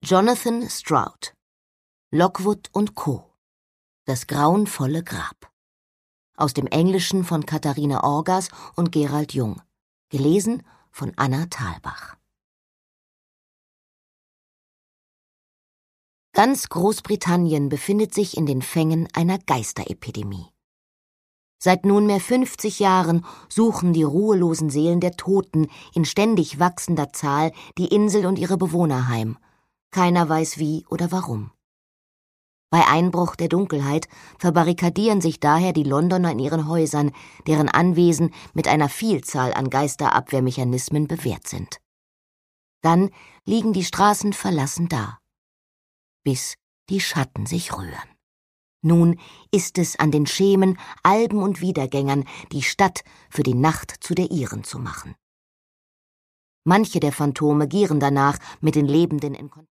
Jonathan Stroud, Lockwood und Co. Das grauenvolle Grab. Aus dem Englischen von Katharina Orgas und Gerald Jung. Gelesen von Anna Thalbach. Ganz Großbritannien befindet sich in den Fängen einer Geisterepidemie. Seit nunmehr 50 Jahren suchen die ruhelosen Seelen der Toten in ständig wachsender Zahl die Insel und ihre Bewohner heim. Keiner weiß wie oder warum. Bei Einbruch der Dunkelheit verbarrikadieren sich daher die Londoner in ihren Häusern, deren Anwesen mit einer Vielzahl an Geisterabwehrmechanismen bewehrt sind. Dann liegen die Straßen verlassen da, bis die Schatten sich rühren. Nun ist es an den Schemen, Alben und Wiedergängern, die Stadt für die Nacht zu der ihren zu machen. Manche der Phantome gieren danach, mit den Lebenden in Kontakt